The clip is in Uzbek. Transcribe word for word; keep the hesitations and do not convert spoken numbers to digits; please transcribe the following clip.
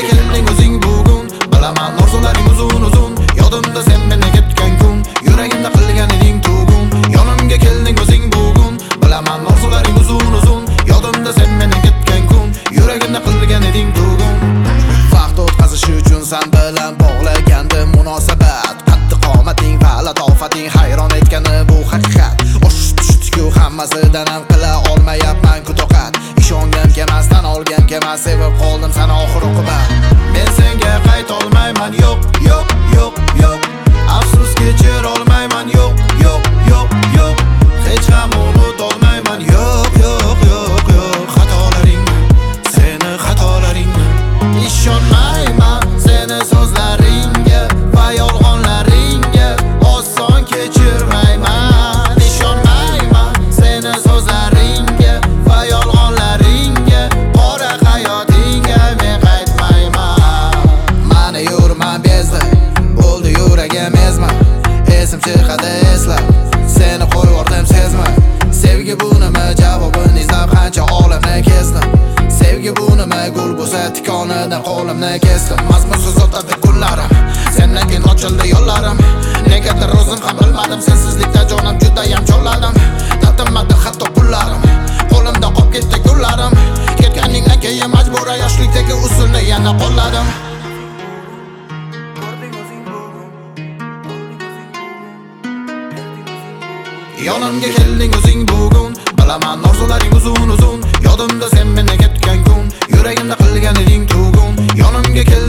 kelding o'zing bugun. Bilaman orzularing uzun uzun, yodimda sen meni ketgan kun. Yuragimda qilgan eding tugun. Yonimga kelding o'zing bugun. Bilaman orzularing uzun uzun, yodimda sen meni ketgan kun. Yuragimda qilgan eding tugun. Vaqt o'tkazish uchun sen bilan bog'lagandim munosabat. Qattiq qomating va latofating hayron etgani bu haqiqat. Oshib-tushdi-ku hammasidan ham qila olmayapman kutoqat. Ishongam kemasdan olgam kemas, sevib qoldim sana oxir oqibat. Men senga qayta olmayman, yo'q, yo'q, yo'q, yo'q. Afsus kechir olmayman, yo'q, yo'q, yo'q, yo'q. Hech ham unut olmayman, yo'q, yo'q, yo'q, yo'q. Xatolaringni, seni xatolaringni. Ishonmayman seni so'zlaringga va yolg'onlaringga, oson kechirmayman. Ishonmayman seni so'zlaringga va yolg'onlaringga, qora hayotingga men qaytmayman. Mani yurman bezdi, bo'ldi yuragim ezma. Esim chiqadi eslab, seni qo'yvordim sezmay. Sevgi bu nima, javobini izlab qancha olamni kezdim. Sevgi bu nima, gul bo'lsa tikonidan qo'limni kesdim. Mazmunsiz o'tadi kunlarim, sendan keyin ochildi yo'llarim. Negadir o'zim ham bilmadim, sensizlikda jonim judayam cho'lladim. Tatimadi hatto pullarim, qo'limda qolib ketdi gullarim. Ketganingdan keyin majbura yoshlikdagi usulni yana qo'lladim. Yonimga kelding o'zing bugun. Bilaman orzularing uzun uzun, yodimda sen meni ketgan kun. Yuragimda qilgan eding tugun. Yonimga